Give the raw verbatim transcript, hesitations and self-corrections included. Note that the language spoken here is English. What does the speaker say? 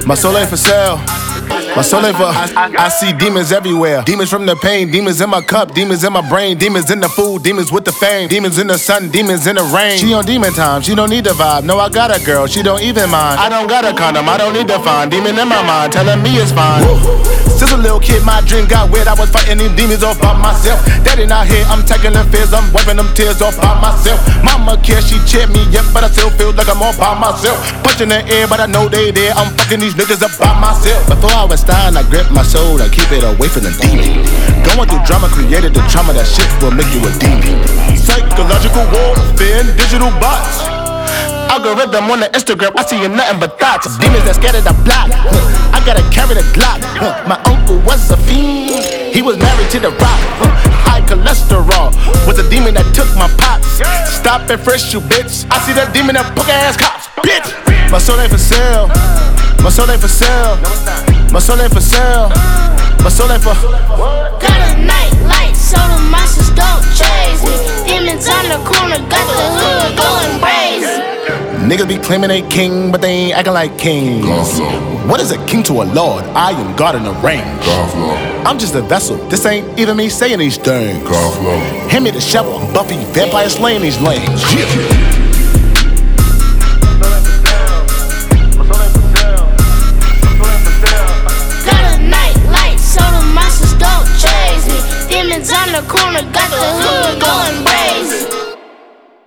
My soul ain't for sale. My soul ain't for. I, I see demons everywhere. Demons from the pain. Demons in my cup. Demons in my brain. Demons in the food. Demons with the fame. Demons in the sun. Demons in the rain. She on demon time. She don't need the vibe. No, I got a girl. She don't even mind. I don't got a condom. I don't need to find. Demon in my mind. Telling me it's fine. Since a little kid, my dream got weird. I was fighting these demons off by myself. Daddy not here. I'm taking them fears. I'm wiping them tears off by myself. Mama care. She cheered me up, but I still feel like I'm all by myself. Punching the air, but I know they there. I'm fucking these niggas up by myself. Before I was dying, I grip my soul to keep it away from the demon. Going through drama created the trauma. That shit will make you a demon. Psychological warfare and digital bots. Algorithm on the Instagram, I see you nothing but thoughts. Demons that scared of the block. I gotta carry the Glock. My uncle was a fiend. He was married to the rock. High cholesterol was a demon that took my pops. Stop and frisk you, bitch. I see that demon that punk ass cops, bitch. My soul ain't for sale. My soul ain't for sale. My soul ain't for sale. My soul ain't for. Got a night light, so the monsters don't chase me. Demons on the corner, got the hood going crazy. Niggas be claiming they king, but they ain't acting like kings. What is a king to a lord? I am God in the range. I'm just a vessel. This ain't even me saying these things. Hand me the shovel, Buffy, vampire slaying these lanes. Yeah.